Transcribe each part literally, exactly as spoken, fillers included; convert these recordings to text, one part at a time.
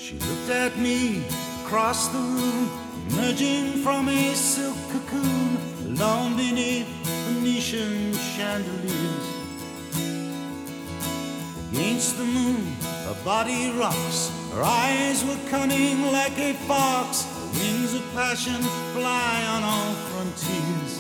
She looked at me across the room, emerging from a silk cocoon, alone beneath Venetian chandeliers. Against the moon, her body rocks, her eyes were cunning like a fox, the wings of passion fly on all frontiers.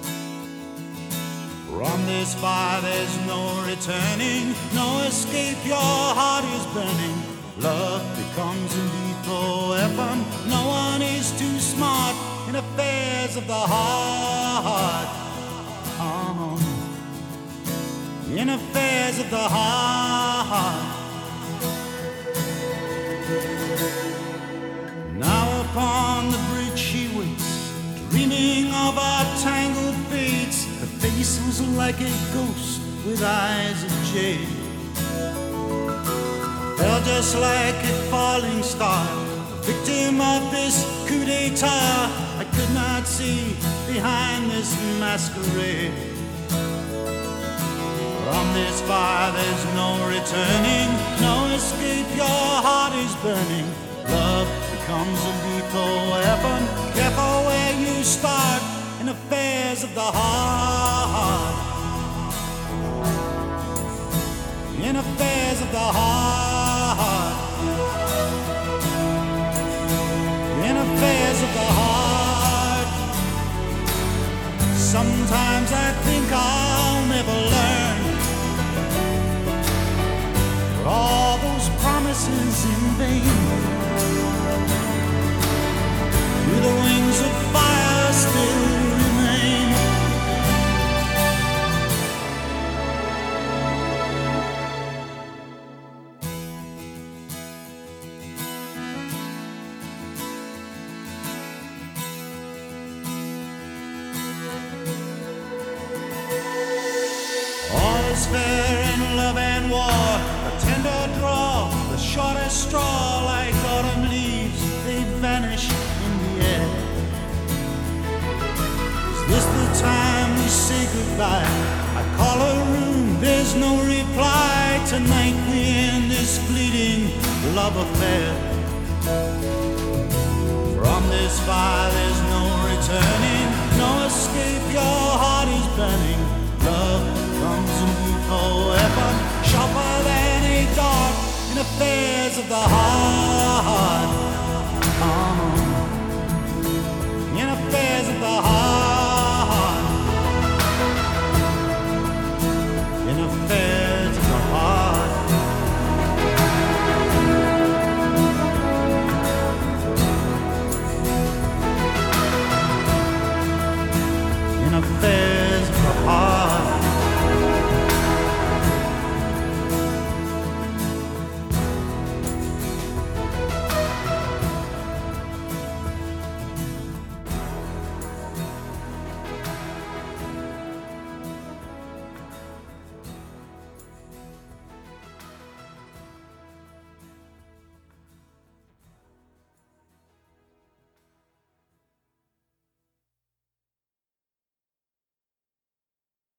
From this fire there's no returning, no escape, your heart is burning. Love becomes a lethal weapon, no one is too smart in affairs of the heart. Oh, in affairs of the heart. Now upon the bridge she waits, dreaming of our tangled fates. Her face was like a ghost with eyes of jade. Fell just like a falling star, a victim of this coup d'etat. I could not see behind this masquerade. From this fire there's no returning, no escape, your heart is burning. Love becomes a lethal weapon, careful where you start in affairs of the heart. In affairs of the heart. In affairs of the heart. Sometimes I think I'll never learn, but all those promises in vain. Do the wings of fire still remain? All is fair in love and war, a tender draw, the shortest straw, like autumn leaves, they vanish in the air. Is this the time we say goodbye? I call her room, there's no reply. Tonight we end this fleeting love affair. From this fire there's no returning, no escape, your heart is burning. Love comes a lethal weapon, sharper than a dart in affairs of the heart.